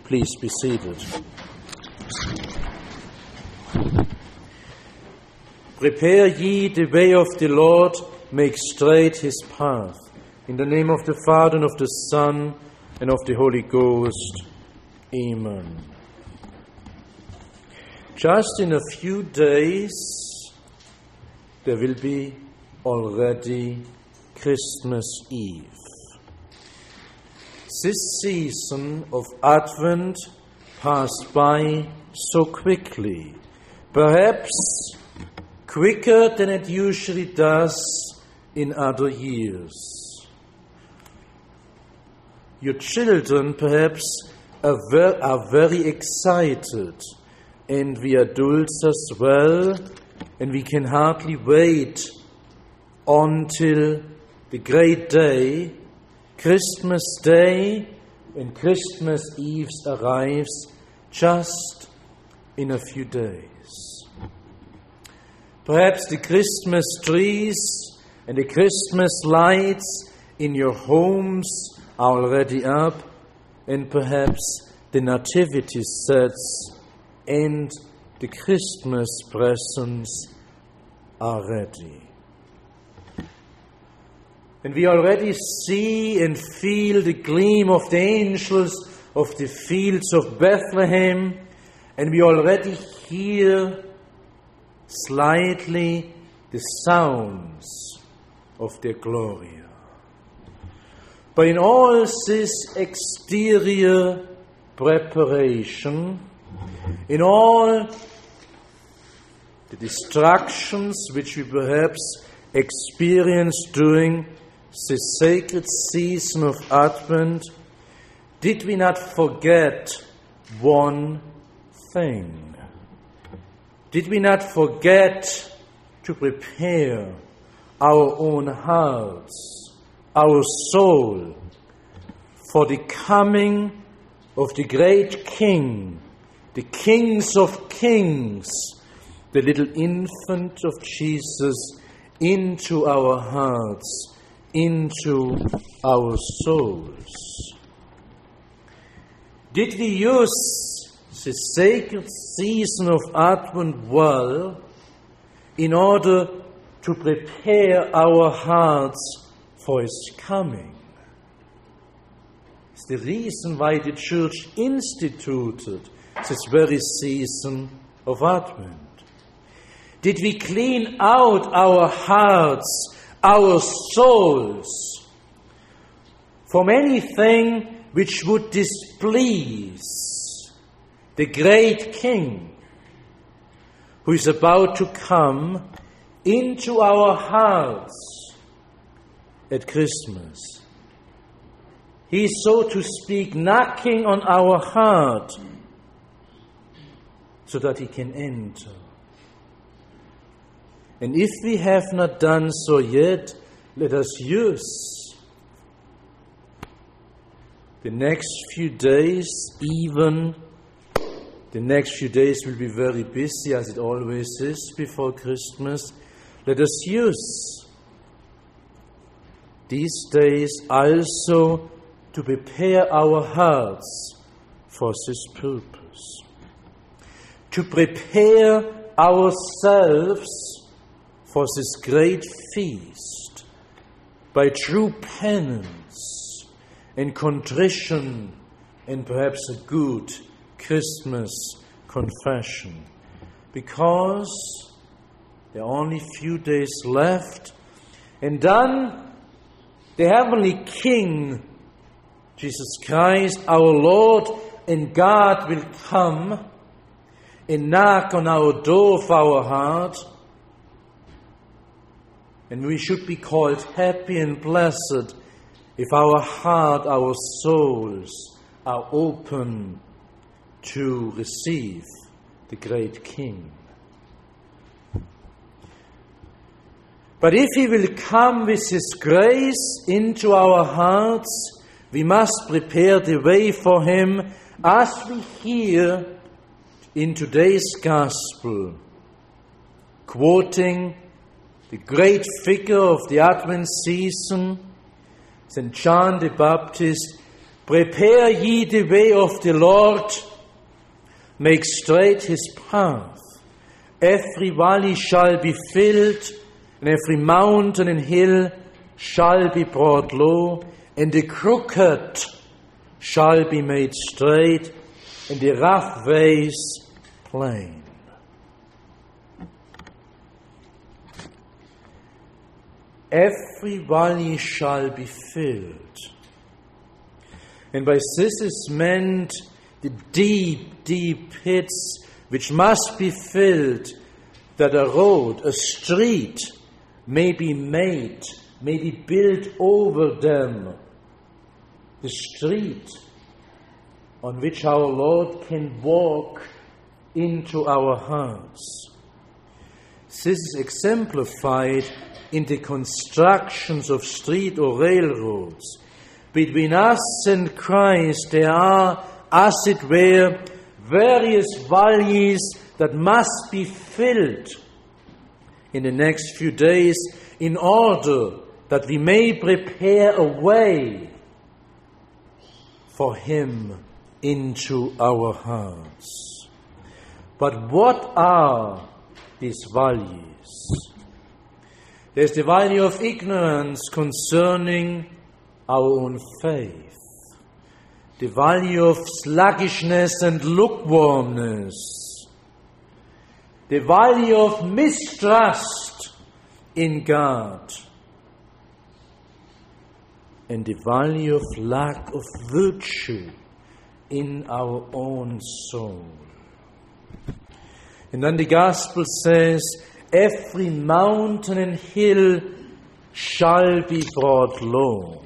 Please be seated. Prepare ye the way of the Lord, make straight his path. In the name of the Father, and of the Son, and of the Holy Ghost. Amen. Just in a few days, there will be already Christmas Eve. This season of Advent passed by so quickly, perhaps quicker than it usually does in other years. Your children perhaps are very excited, and we adults as well, and we can hardly wait until the great day, Christmas Day, and Christmas Eve arrives just in a few days. Perhaps the Christmas trees and the Christmas lights in your homes are already up, and perhaps the nativity sets and the Christmas presents are ready. And we already see and feel the gleam of the angels of the fields of Bethlehem, and we already hear slightly the sounds of their Gloria. But in all this exterior preparation, in all the distractions which we perhaps experience during the sacred season of Advent, did we not forget one thing? Did we not forget to prepare our own hearts, our soul, for the coming of the great King, the Kings of Kings, the little infant of Jesus, into our hearts, into our souls? Did we use the sacred season of Advent well in order to prepare our hearts for his coming? It's the reason why the Church instituted this very season of Advent. Did we clean out our hearts, our souls, from anything which would displease the great King who is about to come into our hearts at Christmas? He is, so to speak, knocking on our heart so that he can enter. And if we have not done so yet, let us use the next few days. Even the next few days will be very busy, as it always is before Christmas. Let us use these days also to prepare our hearts for this purpose, to prepare ourselves for this great feast by true penance and contrition, and perhaps a good Christmas confession, because there are only few days left, and then the heavenly King, Jesus Christ, our Lord and God, will come and knock on our door of our heart, and we should be called happy and blessed if our heart, our souls are open to receive the great King. But if he will come with his grace into our hearts, we must prepare the way for him, as we hear in today's Gospel, quoting the great figure of the Advent season, St. John the Baptist, Prepare ye the way of the Lord, make straight his path. Every valley shall be filled, and every mountain and hill shall be brought low, and the crooked shall be made straight, and the rough ways plain. Every valley shall be filled. And by this is meant the deep, deep pits which must be filled, that a road, a street may be made, may be built over them. The street on which our Lord can walk into our hearts. This is exemplified in the constructions of street or railroads. Between us and Christ there are, as it were, various valleys that must be filled in the next few days in order that we may prepare a way for Him into our hearts. But what are these valleys? There's the valley of ignorance concerning our own faith, the valley of sluggishness and lukewarmness, the valley of mistrust in God, and the valley of lack of virtue in our own soul. And then the Gospel says, every mountain and hill shall be brought low.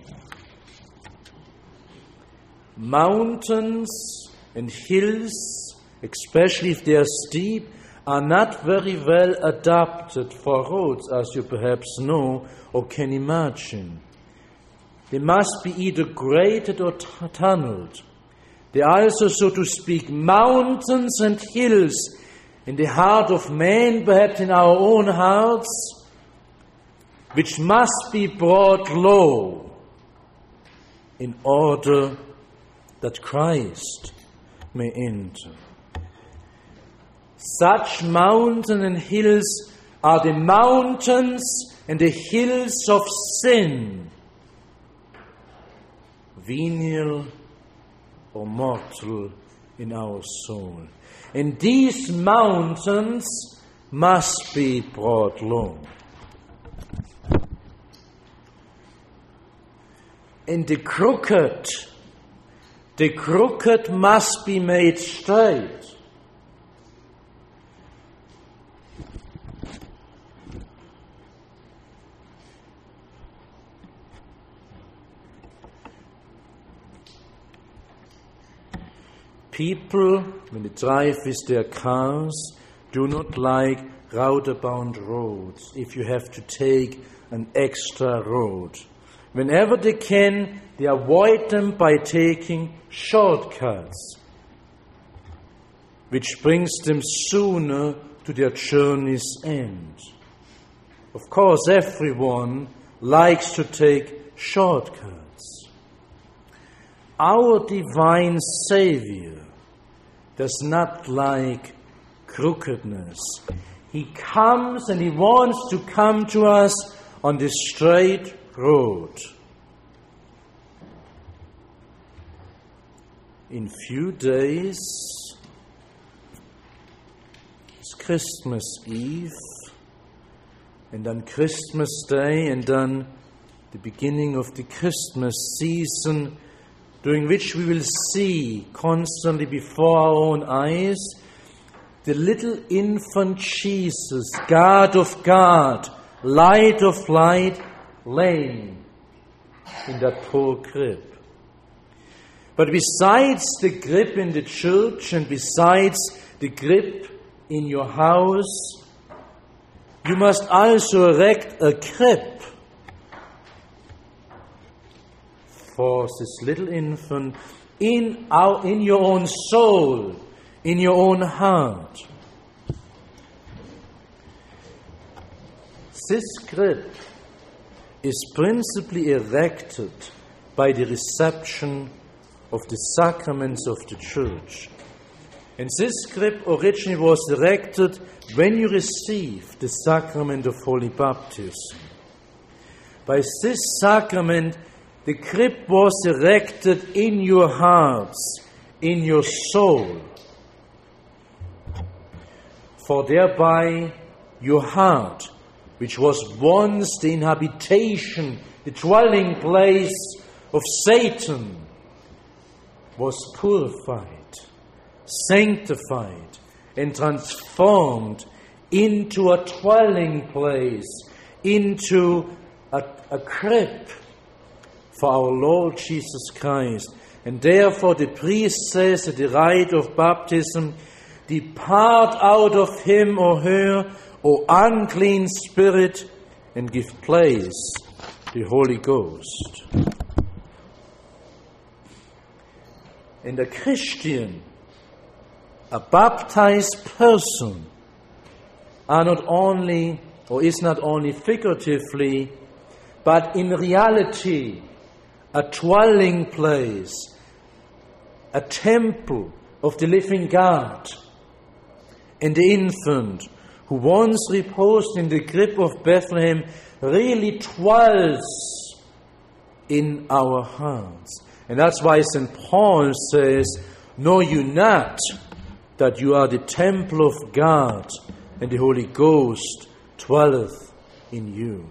Mountains and hills, especially if they are steep, are not very well adapted for roads, as you perhaps know or can imagine. They must be either graded or tunneled. They are also, so to speak, mountains and hills in the heart of man, perhaps in our own hearts, which must be brought low in order that Christ may enter. Such mountains and hills are the mountains and the hills of sin, venial or mortal in our soul. And these mountains must be brought low. And the crooked must be made straight. People, when they drive with their cars, do not like roundabout roads if you have to take an extra road. Whenever they can, they avoid them by taking shortcuts, which brings them sooner to their journey's end. Of course, everyone likes to take shortcuts. Our divine Savior does not like crookedness. He comes and He wants to come to us on the straight road. In few days, it's Christmas Eve, and then Christmas Day, and then the beginning of the Christmas season, during which we will see constantly before our own eyes the little infant Jesus, God of God, light of light, laying in that poor crib. But besides the crib in the church and besides the crib in your house, you must also erect a crib for this little infant in your own soul, in your own heart. This crib is principally erected by the reception of the sacraments of the Church. And this grip originally was erected when you received the sacrament of Holy Baptism. By this sacrament, the grip was erected in your hearts, in your soul, for thereby your heart, which was once the inhabitation, the dwelling place of Satan, was purified, sanctified, and transformed into a dwelling place, into a crib for our Lord Jesus Christ. And therefore the priest says at the rite of baptism, "Depart out of him or her, O unclean spirit, and give place to the Holy Ghost." And a Christian, a baptized person, is not only figuratively, but in reality, a dwelling place, a temple of the living God. And the infant who once reposed in the crib of Bethlehem really dwells in our hearts. And that's why St. Paul says, "Know you not that you are the temple of God, and the Holy Ghost dwelleth in you."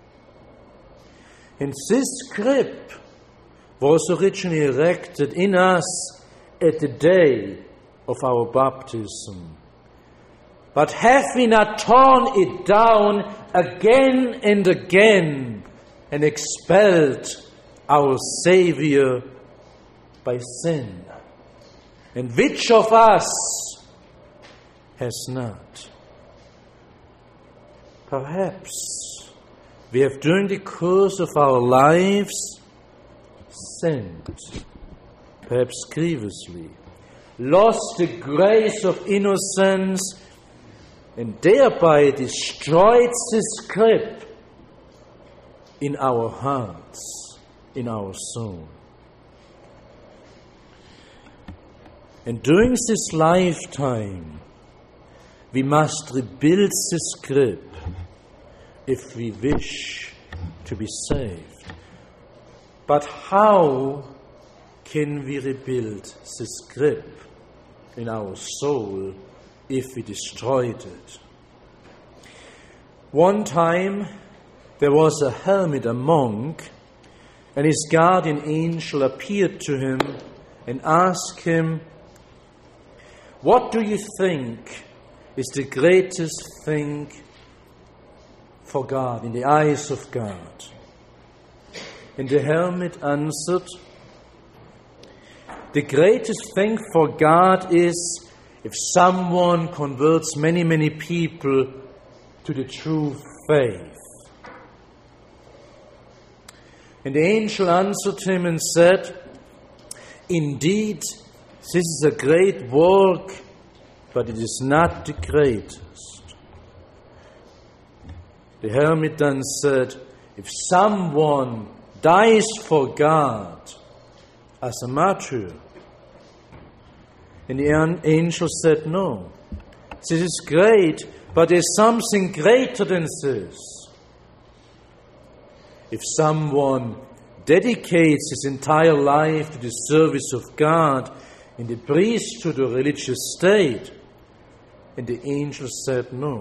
And this crib was originally erected in us at the day of our baptism. But have we not torn it down again and again and expelled our Savior by sin? And which of us has not? Perhaps we have during the course of our lives sinned, perhaps grievously, lost the grace of innocence, and thereby destroyed this grip in our hearts, in our soul. And during this lifetime, we must rebuild this grip if we wish to be saved. But how can we rebuild this grip in our soul if we destroyed it? One time there was a hermit, a monk, and his guardian angel appeared to him and asked him, "What do you think is the greatest thing for God, in the eyes of God?" And the hermit answered, "The greatest thing for God is if someone converts many, many people to the true faith." And the angel answered him and said, "Indeed, this is a great work, but it is not the greatest." The hermit then said, "If someone dies for God as a martyr," and the angel said, "No, this is great, but there's something greater than this. If someone dedicates his entire life to the service of God in the priesthood or religious state," and the angel said, "No."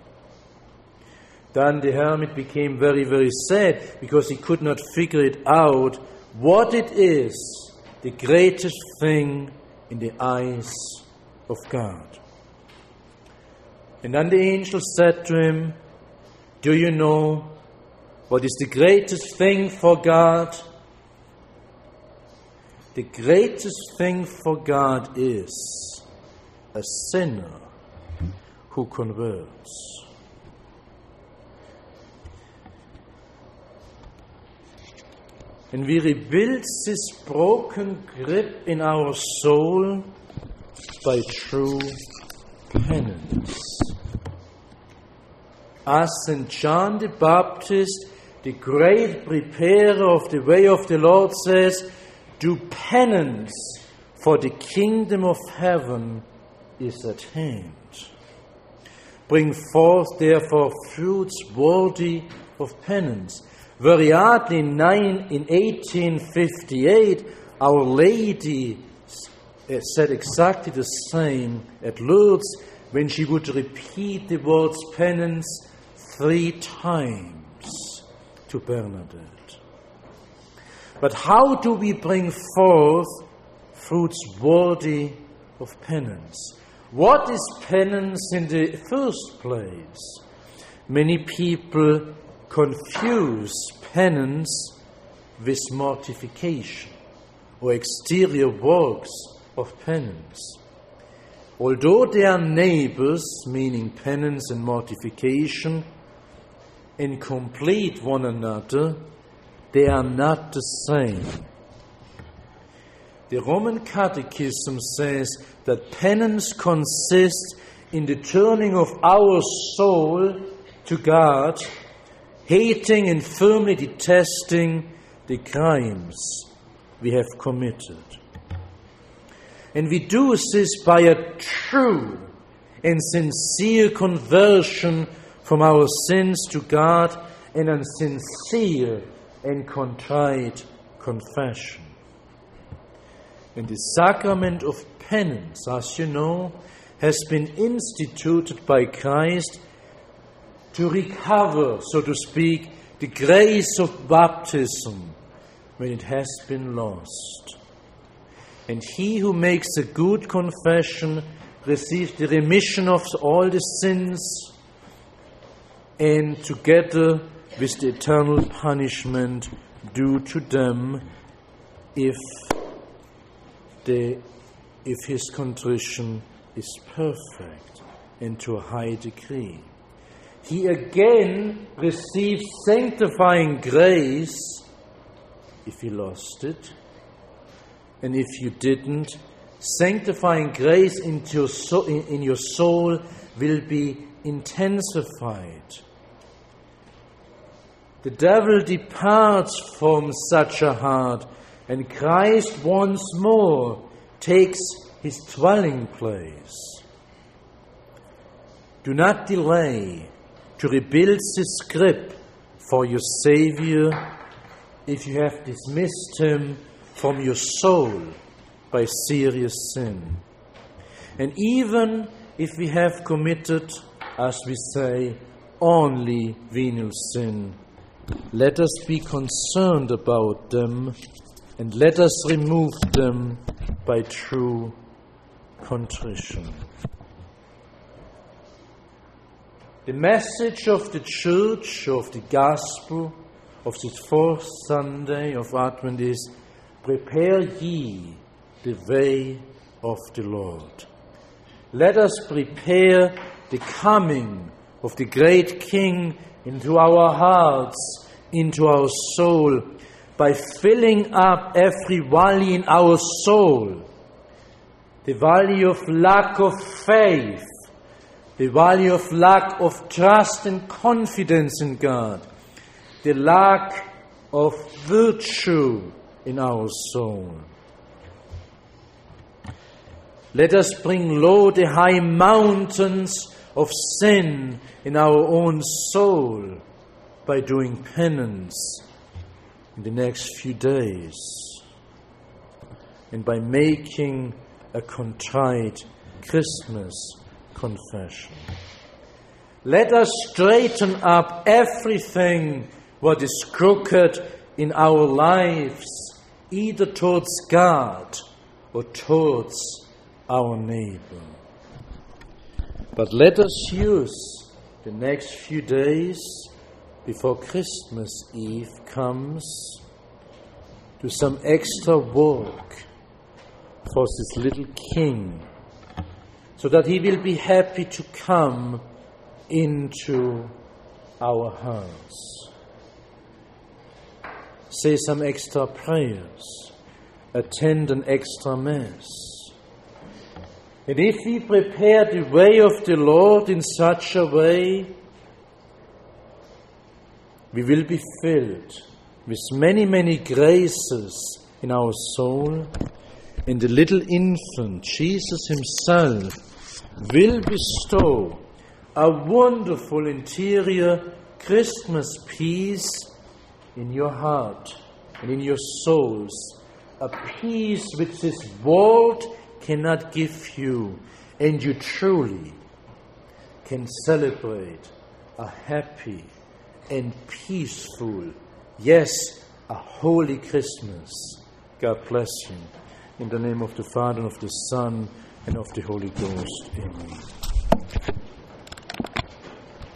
Then the hermit became very, very sad because he could not figure it out what it is, the greatest thing in the eyes of God. And then the angel said to him, "Do you know what is the greatest thing for God? The greatest thing for God is a sinner who converts." And we rebuild this broken grip in our soul by true penance. As St. John the Baptist, the great preparer of the way of the Lord, says, do penance, for the kingdom of heaven is at hand. Bring forth, therefore, fruits worthy of penance. Very oddly, in 1858, Our Lady said exactly the same at Lourdes when she would repeat the words penance 3 times to Bernadette. But how do we bring forth fruits worthy of penance? What is penance in the first place? Many people confuse penance with mortification or exterior works of penance. Although they are neighbors, meaning penance and mortification, and complete one another, they are not the same. The Roman Catechism says that penance consists in the turning of our soul to God, hating and firmly detesting the crimes we have committed. And we do this by a true and sincere conversion from our sins to God and a sincere and contrite confession. And the sacrament of penance, as you know, has been instituted by Christ to recover, so to speak, the grace of baptism when it has been lost. And he who makes a good confession receives the remission of all the sins, and together with the eternal punishment due to them if his contrition is perfect and to a high degree. He again receives sanctifying grace if he lost it, and if you didn't, sanctifying grace in your soul will be intensified. The devil departs from such a heart, and Christ once more takes his dwelling place. Do not delay to rebuild this grip for your Savior if you have dismissed him from your soul by serious sin. And even if we have committed, as we say, only venial sin, let us be concerned about them and let us remove them by true contrition. The message of the Church, of the Gospel, of this fourth Sunday of Advent is, prepare ye the way of the Lord. Let us prepare the coming of the great King into our hearts, into our soul, by filling up every valley in our soul, the valley of lack of faith, the valley of lack of trust and confidence in God, the lack of virtue in our soul. Let us bring low the high mountains of sin in our own soul by doing penance in the next few days and by making a contrite Christmas confession. Let us straighten up everything what is crooked in our lives, either towards God or towards our neighbor. But let us use the next few days before Christmas Eve comes do some extra work for this little King, so that he will be happy to come into our house. Say some extra prayers, attend an extra Mass. And if we prepare the way of the Lord in such a way, we will be filled with many, many graces in our soul, and the little infant, Jesus himself, will bestow a wonderful interior Christmas peace in your heart and in your souls, a peace which this world cannot give you, and you truly can celebrate a happy and peaceful, yes, a holy Christmas. God bless you. In the name of the Father, and of the Son, and of the Holy Ghost. Amen.